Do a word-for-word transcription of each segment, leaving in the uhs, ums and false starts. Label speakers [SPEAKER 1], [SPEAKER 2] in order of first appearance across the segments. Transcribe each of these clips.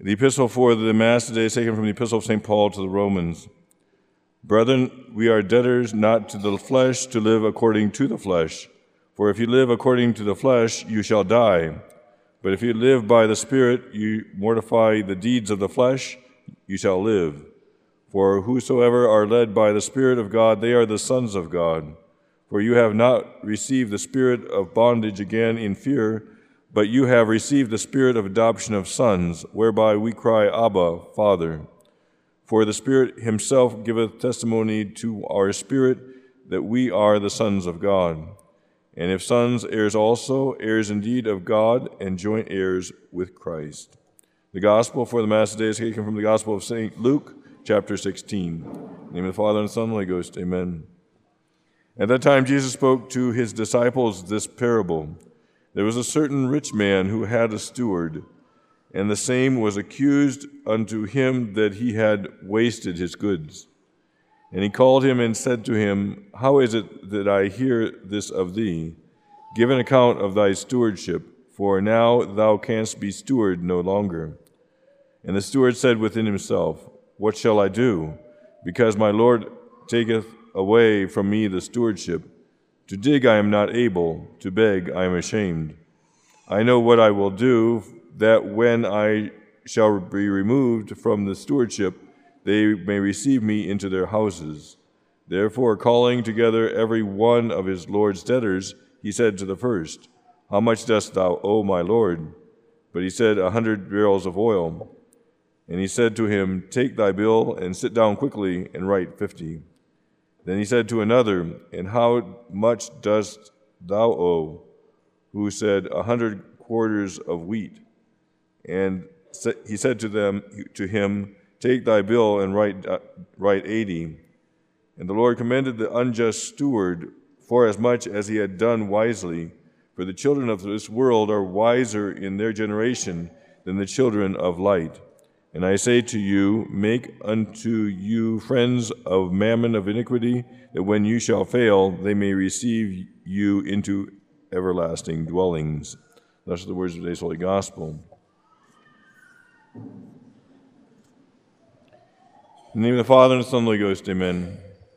[SPEAKER 1] The epistle for the Mass today is taken from the epistle of Saint Paul to the Romans. Brethren, we are debtors not to the flesh to live according to the flesh. For if you live according to the flesh, you shall die. But if you live by the Spirit, you mortify the deeds of the flesh, you shall live. For whosoever are led by the Spirit of God, they are the sons of God. For you have not received the spirit of bondage again in fear, but you have received the spirit of adoption of sons, whereby we cry, Abba, Father. For the Spirit himself giveth testimony to our spirit that we are the sons of God. And if sons, heirs also, heirs indeed of God, and joint heirs with Christ. The Gospel for the Mass today is taken from the Gospel of Saint Luke, chapter sixteen. In the name of the Father, and the Son, and the Holy Ghost, amen. At that time Jesus spoke to his disciples this parable. There was a certain rich man who had a steward, and the same was accused unto him that he had wasted his goods. And he called him and said to him, How is it that I hear this of thee? Give an account of thy stewardship, for now thou canst be steward no longer. And the steward said within himself, What shall I do? Because my Lord taketh away from me the stewardship. To dig I am not able, to beg I am ashamed. I know what I will do, that when I shall be removed from the stewardship, they may receive me into their houses. Therefore, calling together every one of his Lord's debtors, he said to the first, How much dost thou owe my Lord? But he said, A hundred barrels of oil. And he said to him, Take thy bill, and sit down quickly, and write fifty. Then he said to another, And how much dost thou owe? Who said, A hundred quarters of wheat. And he said to them, to him, Take thy bill and write, uh, write eighty. And the Lord commended the unjust steward forasmuch as he had done wisely. For the children of this world are wiser in their generation than the children of light. And I say to you, make unto you friends of mammon of iniquity, that when you shall fail, they may receive you into everlasting dwellings. Thus are the words of today's Holy Gospel. In the name of the Father, and the Son, and the Holy Ghost, amen.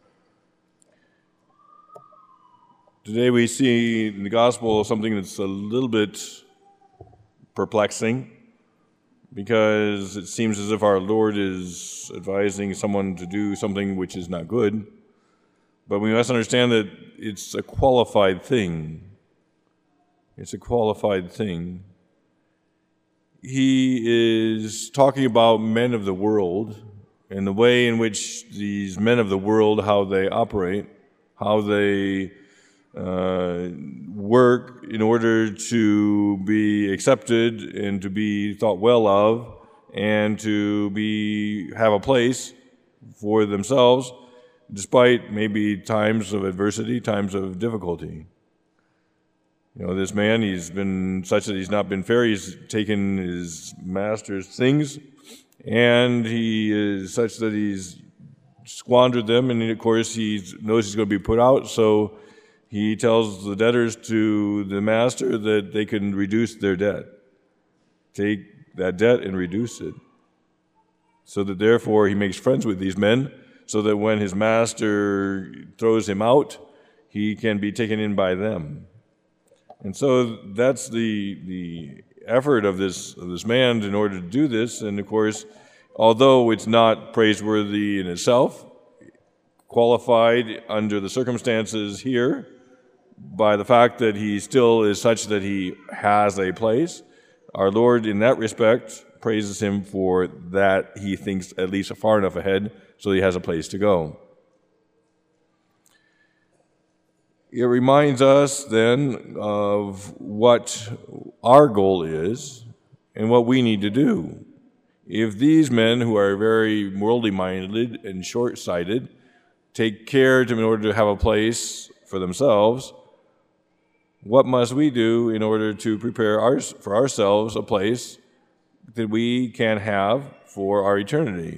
[SPEAKER 1] Today we see in the Gospel something that's a little bit perplexing, because it seems as if our Lord is advising someone to do something which is not good. But we must understand that it's a qualified thing. It's a qualified thing. He is talking about men of the world and the way in which these men of the world, how they operate, how they uh, work in order to be accepted and to be thought well of and to be have a place for themselves despite maybe times of adversity, times of difficulty. You know, this man, he's been such that he's not been fair. He's taken his master's things, and he is such that he's squandered them, and of course he knows he's going to be put out, so he tells the debtors to the master that they can reduce their debt. Take that debt and reduce it. So that therefore he makes friends with these men, so that when his master throws him out, he can be taken in by them. And so that's the the effort of this of this man in order to do this. And of course, although it's not praiseworthy in itself, qualified under the circumstances here by the fact that he still is such that he has a place, our Lord in that respect praises him for that he thinks at least far enough ahead so he has a place to go. It reminds us then of what our goal is and what we need to do. If these men who are very worldly minded and short-sighted take care to, in order to have a place for themselves, what must we do in order to prepare our, for ourselves a place that we can have for our eternity?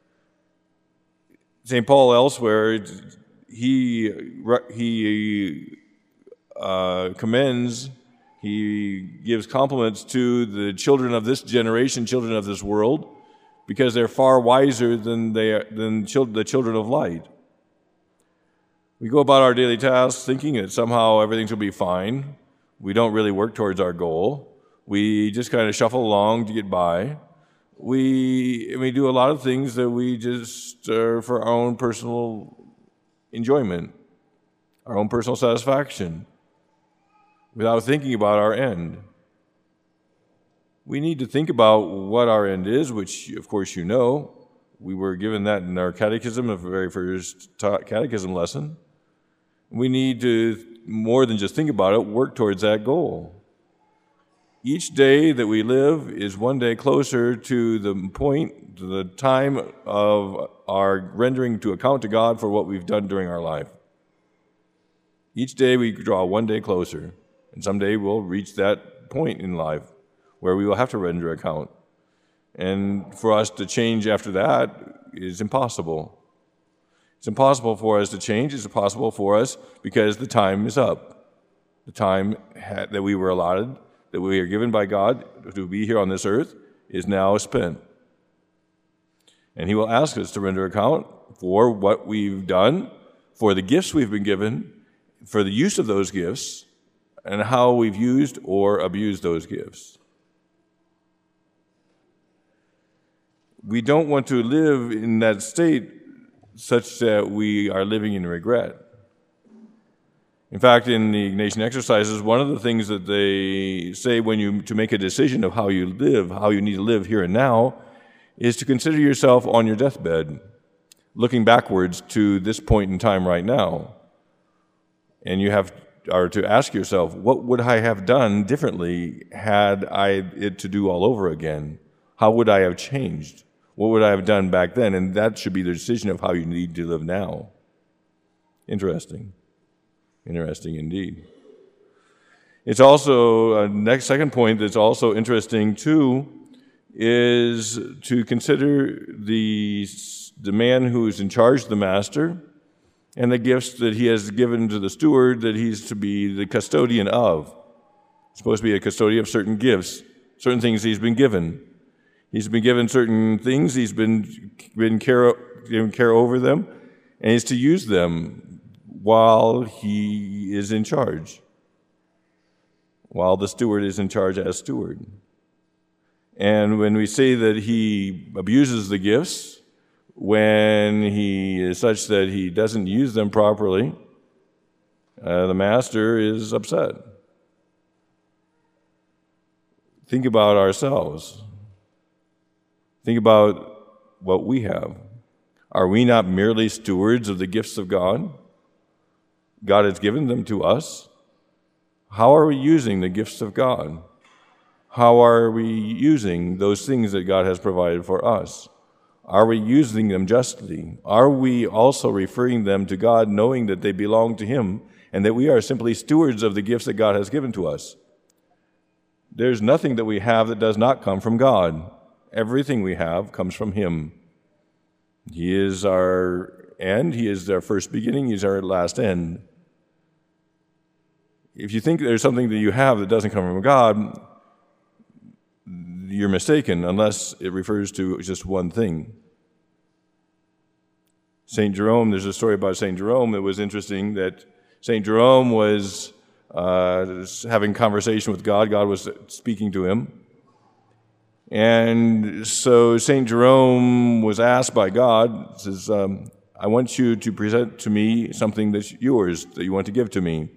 [SPEAKER 1] Saint Paul elsewhere, he he uh, commends He gives compliments to the children of this generation, children of this world, because they're far wiser than they are, than chil- the children of light. We go about our daily tasks thinking that somehow everything's going to be fine. We don't really work towards our goal. We just kind of shuffle along to get by. We we do a lot of things that we just are for our own personal enjoyment, our own personal satisfaction, without thinking about our end. We need to think about what our end is, which, of course, you know. We were given that in our catechism, the very first ta- catechism lesson. We need to, more than just think about it, work towards that goal. Each day that we live is one day closer to the point, to the time of our rendering to account to God for what we've done during our life. Each day we draw one day closer, and someday we'll reach that point in life where we will have to render account. And for us to change after that is impossible. It's impossible for us to change. It's impossible for us because the time is up. The time ha- that we were allotted, that we are given by God to be here on this earth, is now spent. And He will ask us to render account for what we've done, for the gifts we've been given, for the use of those gifts, and how we've used or abused those gifts. We don't want to live in that state such that we are living in regret. In fact, in the Ignatian exercises, one of the things that they say when you to make a decision of how you live, how you need to live here and now, is to consider yourself on your deathbed, looking backwards to this point in time right now. And you have are to ask yourself, what would I have done differently had I it to do all over again? How would I have changed? What would I have done back then? And that should be the decision of how you need to live now. Interesting. Interesting indeed. It's also, uh, next second point that's also interesting too, is to consider the, the man who is in charge of the master and the gifts that he has given to the steward that he's to be the custodian of. He's supposed to be a custodian of certain gifts, certain things he's been given. He's been given certain things, he's been, been care, given care over them, and he's to use them while he is in charge, while the steward is in charge as steward. And when we say that he abuses the gifts, when he is such that he doesn't use them properly, uh, the master is upset. Think about ourselves. Think about what we have. Are we not merely stewards of the gifts of God? God has given them to us. How are we using the gifts of God? How are we using those things that God has provided for us? Are we using them justly? Are we also referring them to God, knowing that they belong to Him and that we are simply stewards of the gifts that God has given to us? There's nothing that we have that does not come from God. Everything we have comes from Him. He is our end. He is our first beginning. He is our last end. If you think there's something that you have that doesn't come from God, you're mistaken, unless it refers to just one thing. Saint Jerome, there's a story about Saint Jerome that was interesting, that Saint Jerome was uh, having conversation with God. God was speaking to him. And so Saint Jerome was asked by God, says, um, I want you to present to me something that's yours, that you want to give to me.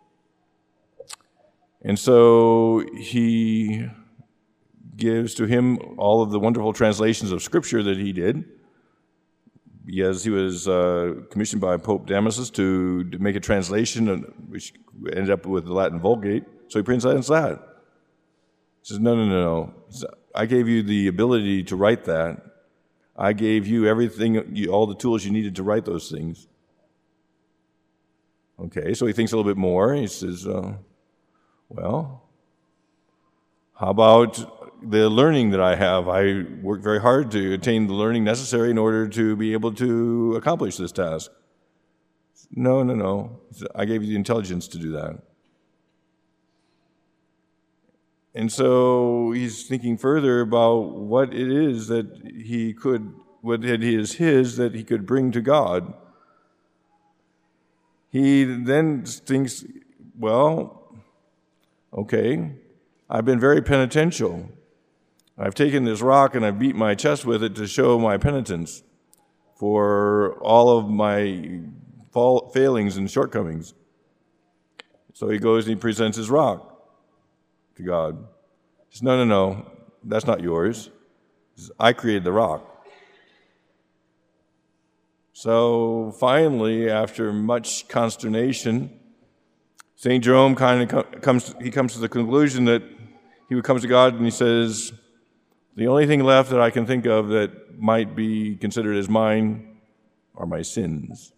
[SPEAKER 1] And so he gives to him all of the wonderful translations of Scripture that he did, because he was uh, commissioned by Pope Damasus to, to make a translation, which ended up with the Latin Vulgate. So he presents that. He says, no, no, no, no. I gave you the ability to write that. I gave you everything, all the tools you needed to write those things. Okay, so he thinks a little bit more. He says, uh, well, how about the learning that I have? I worked very hard to attain the learning necessary in order to be able to accomplish this task. No, no, no. I gave you the intelligence to do that. And so he's thinking further about what it is that he could, what it is his that he could bring to God. He then thinks, well, okay, I've been very penitential. I've taken this rock and I've beat my chest with it to show my penitence for all of my fall, failings and shortcomings. So he goes and he presents his rock to God. He says, no, no, no, that's not yours. He says, I created the rock. So finally, after much consternation, Saint Jerome kind of comes, he comes to the conclusion that he comes to God and he says, the only thing left that I can think of that might be considered as mine are my sins.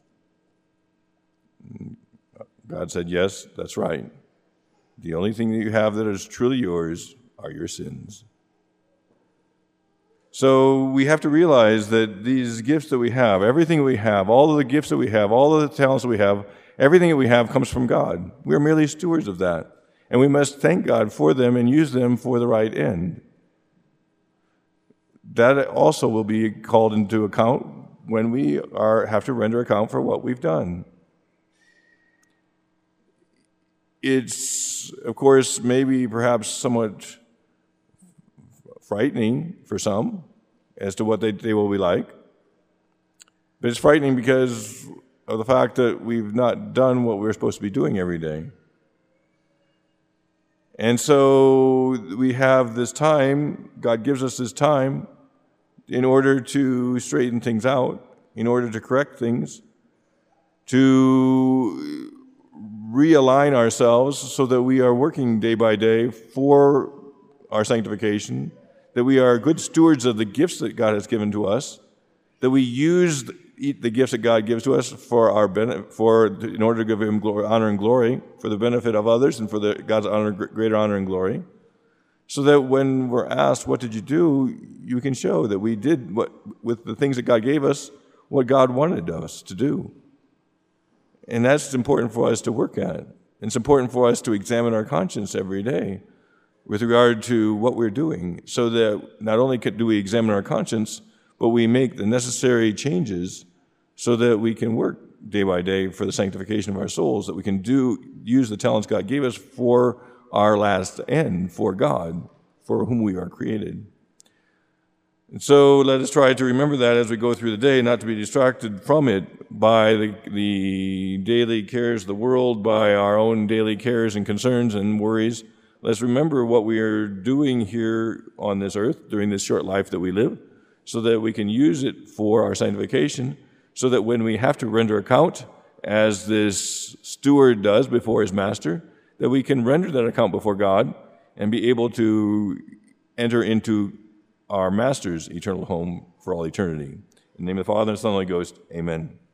[SPEAKER 1] God said, yes, that's right. The only thing that you have that is truly yours are your sins. So we have to realize that these gifts that we have, everything we have, all of the gifts that we have, all of the talents that we have, everything that we have comes from God. We are merely stewards of that. And we must thank God for them and use them for the right end. That also will be called into account when we are have to render account for what we've done. It's, of course, maybe perhaps somewhat frightening for some as to what they, they will be like. But it's frightening because of the fact that we've not done what we're supposed to be doing every day. And so we have this time, God gives us this time in order to straighten things out, in order to correct things, to realign ourselves so that we are working day by day for our sanctification, that we are good stewards of the gifts that God has given to us, that we use the gifts that God gives to us for our benefit, for in order to give Him glory, honor and glory, for the benefit of others and for the, God's honor, greater honor and glory, so that when we're asked, what did you do, you can show that we did what with the things that God gave us, what God wanted us to do. And that's important for us to work at. It's important for us to examine our conscience every day with regard to what we're doing, so that not only do we examine our conscience, but we make the necessary changes so that we can work day by day for the sanctification of our souls, that we can do use the talents God gave us for our last end, for God, for whom we are created. And so let us try to remember that as we go through the day, not to be distracted from it by the, the daily cares of the world, by our own daily cares and concerns and worries. Let's remember what we are doing here on this earth during this short life that we live, so that we can use it for our sanctification, so that when we have to render account, as this steward does before his master, that we can render that account before God and be able to enter into our Master's eternal home for all eternity. In the name of the Father, and the Son, and the Holy Ghost, amen.